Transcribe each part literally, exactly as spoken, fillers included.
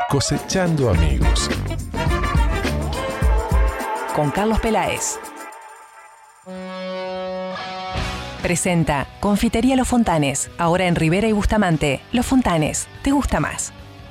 Cosechando amigos. Con Carlos Peláez. Presenta Confitería Los Fontanes, ahora en Rivera y Bustamante. Los Fontanes, ¿te gusta más?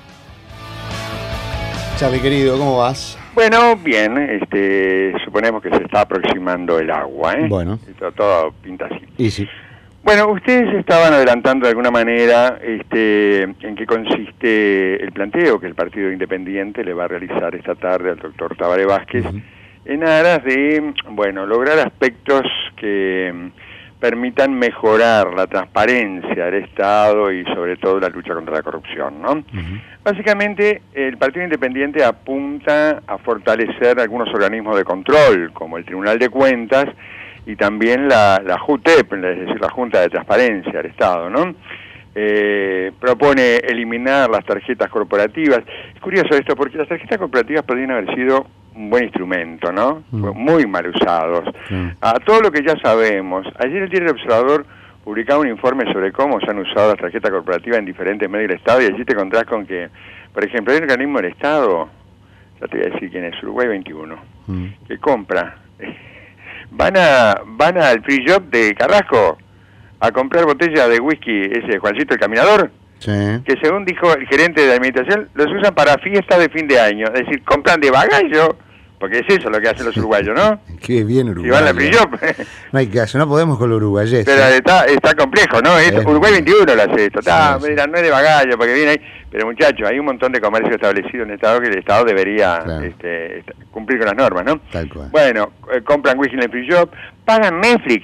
Charly, querido, ¿cómo vas? Bueno, bien, este, suponemos que se está aproximando el agua, ¿eh? Bueno. Y todo, todo pinta así. Y sí. Bueno, ustedes estaban adelantando de alguna manera este, en qué consiste el planteo que el Partido Independiente le va a realizar esta tarde al doctor Tabaré Vázquez, uh-huh. en aras de, bueno, lograr aspectos que permitan mejorar la transparencia del Estado y sobre todo la lucha contra la corrupción, ¿no? Uh-huh. Básicamente, el Partido Independiente apunta a fortalecer algunos organismos de control, como el Tribunal de Cuentas y también la, la J U T E P, es decir, la Junta de Transparencia del Estado, ¿no? Eh, propone eliminar las tarjetas corporativas. Es curioso esto, porque las tarjetas corporativas podrían haber sido un buen instrumento, ¿no? Mm. Muy mal usados. Mm. A todo lo que ya sabemos, ayer el Diario El Observador publicaba un informe sobre cómo se han usado las tarjetas corporativas en diferentes medios del Estado, y allí te encontrás con que, por ejemplo, hay un organismo del Estado, ya te voy a decir quién es, Uruguay veintiuno, mm. que compra, van a van al free shop de Carrasco a comprar botellas de whisky, ese Juancito el Caminador, sí. que según dijo el gerente de la administración, los usan para fiestas de fin de año, es decir, compran de bagallo, porque es eso lo que hacen los uruguayos, ¿no? Qué bien Uruguay. Si van al free shop. No hay caso, no podemos con los uruguayes. Pero ¿eh? está, está complejo, ¿no? Es, es Uruguay veintiuno lo hace esto. Está, sí, mira, no es de bagallo, porque viene ahí. Pero muchachos, hay un montón de comercio establecido en el Estado que el Estado debería claro. este, cumplir con las normas, ¿no? Tal cual. Bueno, eh, compran whisky en el free shop, pagan Netflix.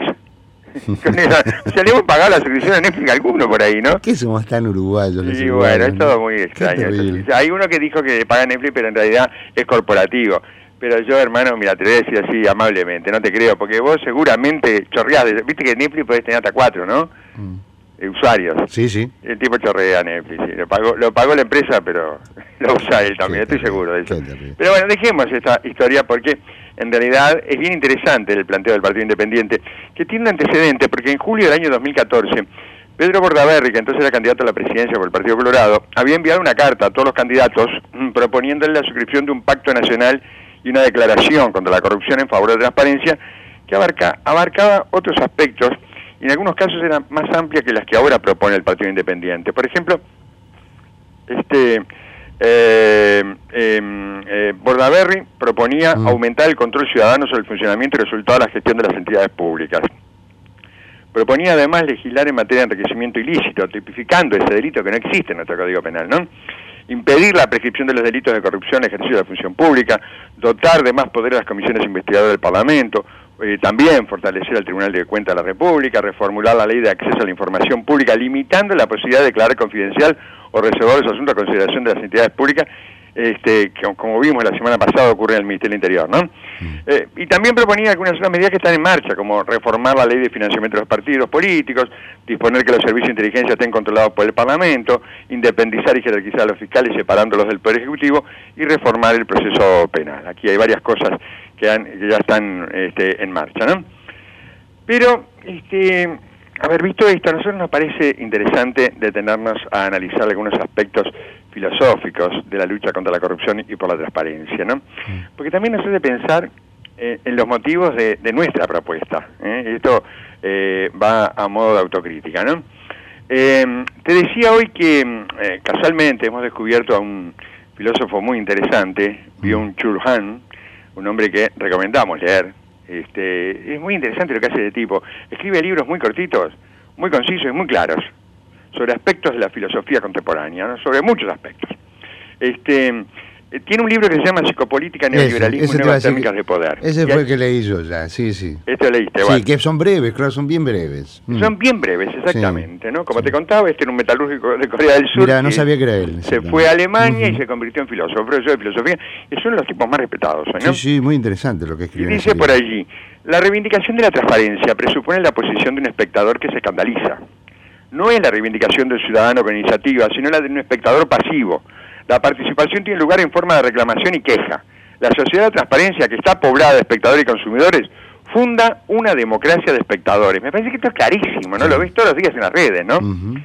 O sea, le hemos pagado la suscripción a Netflix a alguno por ahí, ¿no? ¿Qué somos tan uruguayos? Sí, bueno, es todo muy extraño. Hay uno que dijo que paga Netflix, pero en realidad es corporativo. Pero yo, hermano, mira, te voy a decir así amablemente, no te creo, porque vos seguramente chorreás, de, viste que Netflix podés tener hasta cuatro, ¿no? Mm. Eh, usuarios. Sí, sí. El tipo chorrea Netflix, sí. lo pagó lo pagó la empresa, pero lo usa él también, estoy seguro de eso. Pero bueno, dejemos esta historia porque en realidad es bien interesante el planteo del Partido Independiente, que tiene un antecedente, porque en julio del año dos mil catorce, Pedro Bordaberry, que entonces era candidato a la presidencia por el Partido Colorado, había enviado una carta a todos los candidatos proponiéndole la suscripción de un pacto nacional y una declaración contra la corrupción en favor de la transparencia que abarca, abarcaba otros aspectos y en algunos casos era más amplia que las que ahora propone el Partido Independiente. Por ejemplo, este eh, eh, eh, Bordaberry proponía mm. aumentar el control ciudadano sobre el funcionamiento y resultado de la gestión de las entidades públicas. Proponía además legislar en materia de enriquecimiento ilícito, tipificando ese delito que no existe en nuestro Código Penal, ¿no? Impedir la prescripción de los delitos de corrupción en ejercicio de la función pública, dotar de más poder a las comisiones investigadoras del Parlamento, eh, también fortalecer al Tribunal de Cuentas de la República, reformular la ley de acceso a la información pública, limitando la posibilidad de declarar confidencial o reservar los asuntos a consideración de las entidades públicas, este, que como vimos la semana pasada ocurre en el Ministerio del Interior, ¿no? Mm. Eh, y también proponía algunas otras medidas que están en marcha, como reformar la ley de financiamiento de los partidos políticos, disponer que los servicios de inteligencia estén controlados por el Parlamento, independizar y jerarquizar a los fiscales separándolos del Poder Ejecutivo y reformar el proceso penal. Aquí hay varias cosas que, han, que ya están este, en marcha, ¿no? Pero, este, haber visto esto, a nosotros nos parece interesante detenernos a analizar algunos aspectos filosóficos de la lucha contra la corrupción y por la transparencia, ¿no? Porque también nos hace pensar eh, en los motivos de, de nuestra propuesta, ¿eh? Esto eh, va a modo de autocrítica, ¿no? Eh, te decía hoy que eh, casualmente hemos descubierto a un filósofo muy interesante, Byung-Chul Han, un hombre que recomendamos leer. Este, es muy interesante lo que hace de tipo. Escribe libros muy cortitos, muy concisos y muy claros, sobre aspectos de la filosofía contemporánea, ¿no? Sobre muchos aspectos. Este, eh, tiene un libro que se llama Psicopolítica, Neoliberalismo ese, ese y Nuevas Técnicas de Poder. Ese fue el que leí yo ya, sí, sí. Este lo leíste, Sí, bueno. que son breves, claro, son bien breves. Son bien breves, exactamente, sí. ¿no? Como sí. te contaba, este era un metalúrgico de Corea del Sur. Mirá, no sabía que era él. Se fue a Alemania uh-huh. y se convirtió en filósofo, profesor de filosofía, y son los tipos más respetados, ¿no? Sí, sí, muy interesante lo que escribió. Y dice por allí, la reivindicación de la transparencia presupone la posición de un espectador que se escandaliza. No es la reivindicación del ciudadano con iniciativa, sino la de un espectador pasivo. La participación tiene lugar en forma de reclamación y queja. La sociedad de transparencia, que está poblada de espectadores y consumidores, funda una democracia de espectadores. Me parece que esto es clarísimo, ¿no? Sí. Lo ves todos los días en las redes, ¿no? Uh-huh.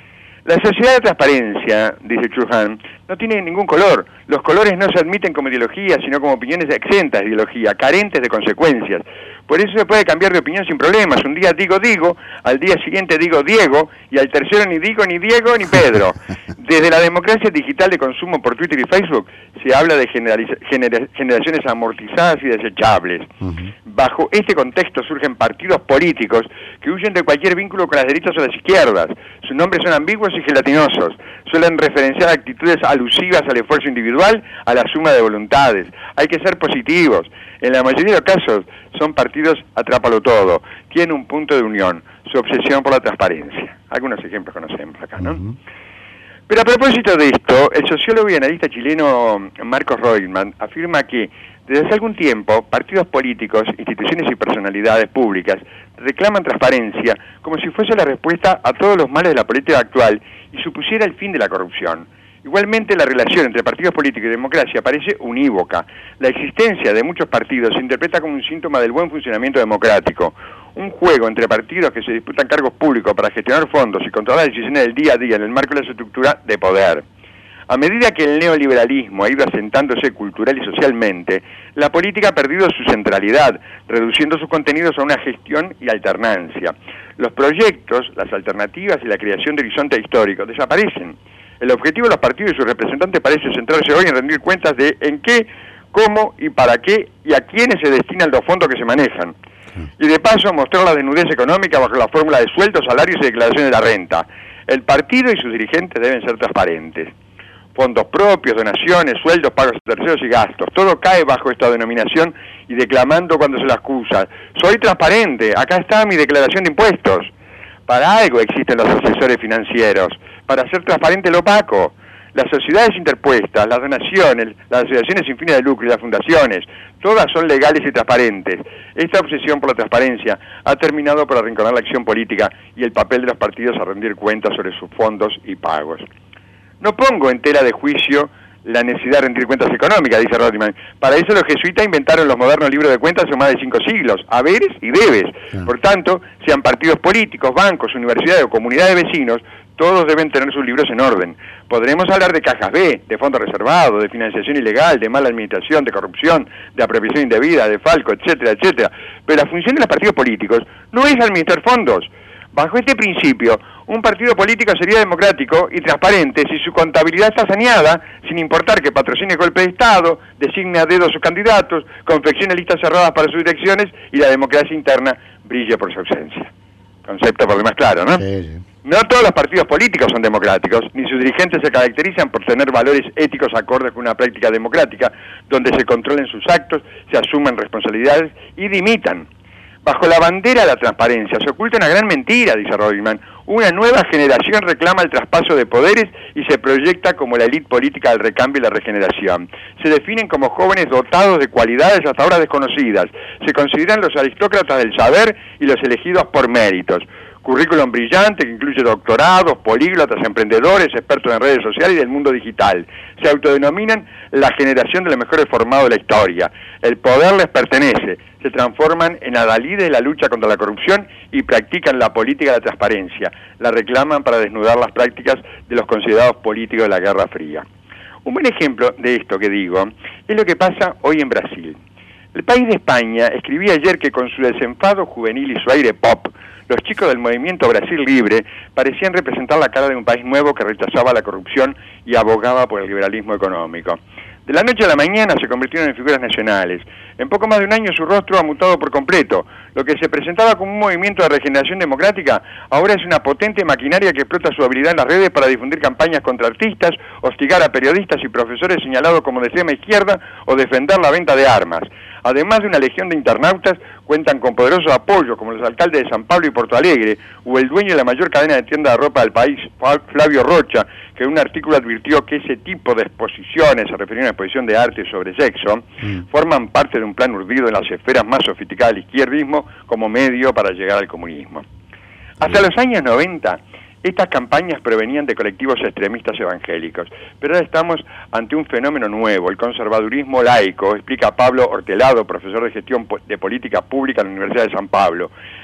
La sociedad de transparencia, dice Churhan, no tiene ningún color. Los colores no se admiten como ideología, sino como opiniones exentas de ideología, carentes de consecuencias. Por eso se puede cambiar de opinión sin problemas. Un día digo digo, al día siguiente digo Diego, y al tercero ni digo ni Diego ni Pedro. Desde la democracia digital de consumo por Twitter y Facebook se habla de genera generaciones amortizadas y desechables. Uh-huh. Bajo este contexto surgen partidos políticos que huyen de cualquier vínculo con las derechas o las izquierdas. Sus nombres son ambiguos y gelatinosos. Suelen referenciar actitudes alusivas al esfuerzo individual, a la suma de voluntades. Hay que ser positivos. En la mayoría de los casos son partidos atrápalo todo. Tienen un punto de unión, su obsesión por la transparencia. Algunos ejemplos conocemos acá, ¿no? Uh-huh. Pero a propósito de esto, el sociólogo y analista chileno Marcos Reutemann afirma que desde hace algún tiempo partidos políticos, instituciones y personalidades públicas reclaman transparencia como si fuese la respuesta a todos los males de la política actual y supusiera el fin de la corrupción. Igualmente, la relación entre partidos políticos y democracia parece unívoca. La existencia de muchos partidos se interpreta como un síntoma del buen funcionamiento democrático. Un juego entre partidos que se disputan cargos públicos para gestionar fondos y controlar decisiones del día a día en el marco de la estructura de poder. A medida que el neoliberalismo ha ido asentándose cultural y socialmente, la política ha perdido su centralidad, reduciendo sus contenidos a una gestión y alternancia. Los proyectos, las alternativas y la creación de horizontes históricos desaparecen. El objetivo de los partidos y sus representantes parece centrarse hoy en rendir cuentas de en qué, cómo y para qué y a quiénes se destinan los fondos que se manejan. Y de paso mostrar la desnudez económica bajo la fórmula de sueldos, salarios y declaración de la renta. El partido y sus dirigentes deben ser transparentes. Fondos propios, donaciones, sueldos, pagos a terceros y gastos. Todo cae bajo esta denominación y declamando cuando se la acusa. Soy transparente, acá está mi declaración de impuestos. Para algo existen los asesores financieros, para hacer transparente lo opaco. Las sociedades interpuestas, las donaciones, las asociaciones sin fines de lucro y las fundaciones, todas son legales y transparentes. Esta obsesión por la transparencia ha terminado por arrinconar la acción política y el papel de los partidos a rendir cuentas sobre sus fondos y pagos. No pongo en tela de juicio la necesidad de rendir cuentas económicas, dice Reutemann. Para eso los jesuitas inventaron los modernos libros de cuentas hace más de cinco siglos, haberes y debes. Por tanto, sean partidos políticos, bancos, universidades o comunidades de vecinos, todos deben tener sus libros en orden. Podremos hablar de cajas B, de fondos reservados, de financiación ilegal, de mala administración, de corrupción, de apropiación indebida, de falco, etcétera, etcétera. Pero la función de los partidos políticos no es administrar fondos. Bajo este principio, un partido político sería democrático y transparente si su contabilidad está saneada, sin importar que patrocine golpe de Estado, designe a dedo a sus candidatos, confeccione listas cerradas para sus direcciones y la democracia interna brille por su ausencia. Concepto por demás claro, ¿no? Sí, sí. No todos los partidos políticos son democráticos, ni sus dirigentes se caracterizan por tener valores éticos acordes con una práctica democrática, donde se controlen sus actos, se asuman responsabilidades y dimitan. Bajo la bandera de la transparencia se oculta una gran mentira, dice Reutemann. Una nueva generación reclama el traspaso de poderes y se proyecta como la élite política del recambio y la regeneración. Se definen como jóvenes dotados de cualidades hasta ahora desconocidas. Se consideran los aristócratas del saber y los elegidos por méritos. Currículum brillante que incluye doctorados, políglotas, emprendedores, expertos en redes sociales y del mundo digital. Se autodenominan la generación de los mejores formados de la historia. El poder les pertenece. Se transforman en adalides de la lucha contra la corrupción y practican la política de la transparencia. La reclaman para desnudar las prácticas de los considerados políticos de la Guerra Fría. Un buen ejemplo de esto que digo es lo que pasa hoy en Brasil. El País de España escribía ayer que con su desenfado juvenil y su aire pop, los chicos del movimiento Brasil Libre parecían representar la cara de un país nuevo que rechazaba la corrupción y abogaba por el liberalismo económico. De la noche a la mañana se convirtieron en figuras nacionales. En poco más de un año su rostro ha mutado por completo. Lo que se presentaba como un movimiento de regeneración democrática ahora es una potente maquinaria que explota su habilidad en las redes para difundir campañas contra artistas, hostigar a periodistas y profesores señalados como de extrema izquierda o defender la venta de armas. Además de una legión de internautas, cuentan con poderosos apoyos como los alcaldes de San Pablo y Porto Alegre o el dueño de la mayor cadena de tiendas de ropa del país, Flavio Rocha, que en un artículo advirtió que ese tipo de exposiciones, se refería a una exposición de arte sobre sexo, mm. forman parte de un plan urdido en las esferas más sofisticadas del izquierdismo como medio para llegar al comunismo. Hasta los años noventa, estas campañas provenían de colectivos extremistas evangélicos, pero ahora estamos ante un fenómeno nuevo, el conservadurismo laico, explica Pablo Hortelado, profesor de gestión de política pública en la Universidad de San Pablo.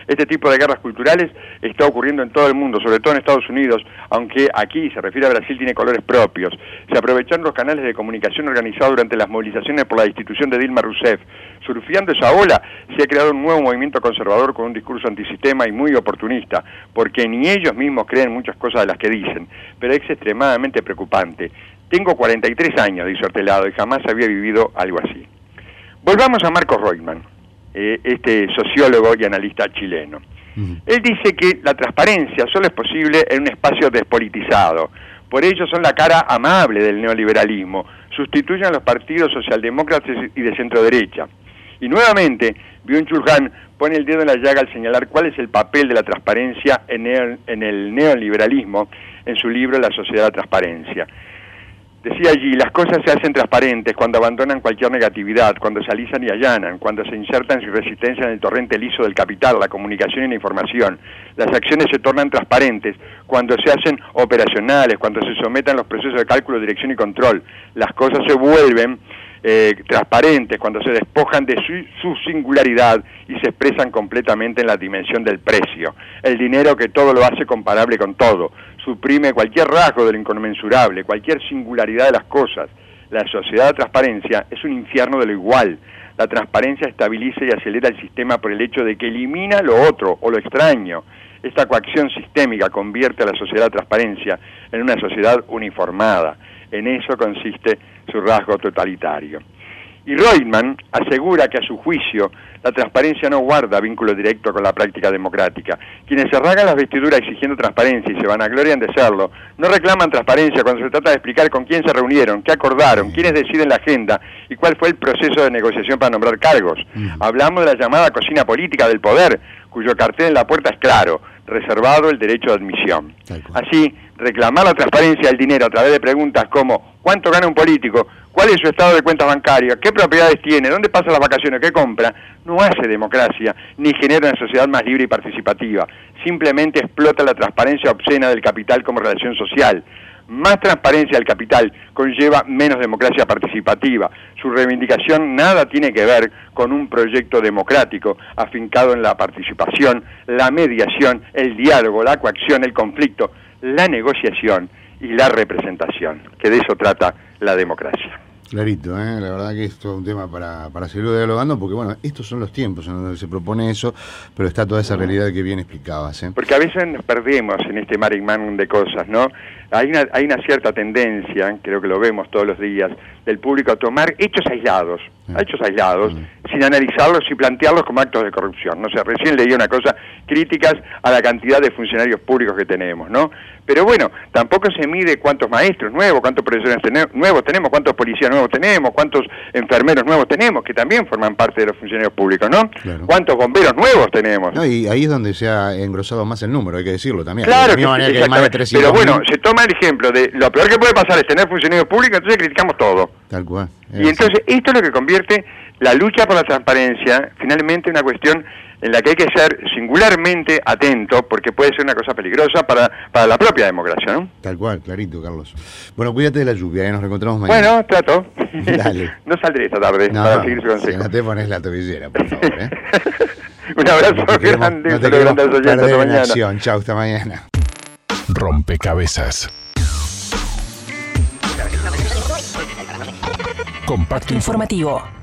Este tipo de guerras culturales está ocurriendo en todo el mundo, sobre todo en Estados Unidos, aunque aquí, se refiere a Brasil, tiene colores propios. Se aprovecharon los canales de comunicación organizados durante las movilizaciones por la destitución de Dilma Rousseff. Surfeando esa ola, se ha creado un nuevo movimiento conservador con un discurso antisistema y muy oportunista, porque ni ellos mismos creen muchas cosas de las que dicen, pero es extremadamente preocupante. Tengo cuarenta y tres años, dice Hortelado, y jamás había vivido algo así. Volvamos a Marcos Reutemann, eh, este sociólogo y analista chileno. Uh-huh. Él dice que la transparencia solo es posible en un espacio despolitizado. Por ello son la cara amable del neoliberalismo. Sustituyen a los partidos socialdemócratas y de centro derecha. Y nuevamente, Byung-Chul Han pone el dedo en la llaga al señalar cuál es el papel de la transparencia en el, en el neoliberalismo en su libro La sociedad de la transparencia. Decía allí, las cosas se hacen transparentes cuando abandonan cualquier negatividad, cuando se alisan y allanan, cuando se insertan sin resistencia en el torrente liso del capital, la comunicación y la información. Las acciones se tornan transparentes cuando se hacen operacionales, cuando se someten los procesos de cálculo, dirección y control. Las cosas se vuelven eh, transparentes cuando se despojan de su, su singularidad y se expresan completamente en la dimensión del precio. El dinero que todo lo hace comparable con todo. Suprime cualquier rasgo de lo inconmensurable, cualquier singularidad de las cosas. La sociedad de transparencia es un infierno de lo igual. La transparencia estabiliza y acelera el sistema por el hecho de que elimina lo otro o lo extraño. Esta coacción sistémica convierte a la sociedad de transparencia en una sociedad uniformada. En eso consiste su rasgo totalitario. Y Reutemann asegura que a su juicio la transparencia no guarda vínculo directo con la práctica democrática. Quienes se rasgan las vestiduras exigiendo transparencia y se vanaglorian de serlo, no reclaman transparencia cuando se trata de explicar con quién se reunieron, qué acordaron, quiénes deciden la agenda y cuál fue el proceso de negociación para nombrar cargos. Hablamos de la llamada cocina política del poder, cuyo cartel en la puerta es claro, reservado el derecho de admisión. Así, reclamar la transparencia del dinero a través de preguntas como ¿cuánto gana un político? ¿Cuál es su estado de cuentas bancarias? ¿Qué propiedades tiene? ¿Dónde pasa las vacaciones? ¿Qué compra? No hace democracia, ni genera una sociedad más libre y participativa. Simplemente explota la transparencia obscena del capital como relación social. Más transparencia del capital conlleva menos democracia participativa. Su reivindicación nada tiene que ver con un proyecto democrático afincado en la participación, la mediación, el diálogo, la coacción, el conflicto, la negociación y la representación, que de eso trata la democracia. Clarito, ¿eh? La verdad que esto es un tema para, para seguir dialogando, porque bueno, estos son los tiempos en donde se propone eso, pero está toda esa realidad que bien explicabas, ¿eh? Porque a veces nos perdemos en este mar y man de cosas, ¿no? Hay una, hay una cierta tendencia, creo que lo vemos todos los días, del público a tomar hechos aislados, ah. hechos aislados, ah. sin analizarlos y plantearlos como actos de corrupción. No sé, recién leí una cosa, críticas a la cantidad de funcionarios públicos que tenemos, ¿no? Pero bueno, tampoco se mide cuántos maestros nuevos, cuántos profesores ten- nuevos tenemos, cuántos policías nuevos tenemos, cuántos enfermeros nuevos tenemos, que también forman parte de los funcionarios públicos, ¿no? Claro. ¿Cuántos bomberos nuevos tenemos? No, y ahí es donde se ha engrosado más el número, hay que decirlo también. Claro, que, que, que más de trescientos pero bueno, mil. Se toma el ejemplo de lo peor que puede pasar es tener funcionarios públicos, entonces criticamos todo. Tal cual. Y entonces esto es lo que convierte la lucha por la transparencia finalmente en una cuestión en la que hay que ser singularmente atento, porque puede ser una cosa peligrosa para, para la propia democracia, ¿no? Tal cual, clarito, Carlos. Bueno, cuídate de la lluvia, ¿eh? Nos reencontramos mañana. Bueno, trato. Dale. No saldré esta tarde no, para seguir su consejo. Si no te pones la tobillera, por favor, ¿eh? Un abrazo no queremos, grande. No te queremos perder hasta mañana. Acción. Chau, hasta mañana. Rompecabezas. Compacto informativo.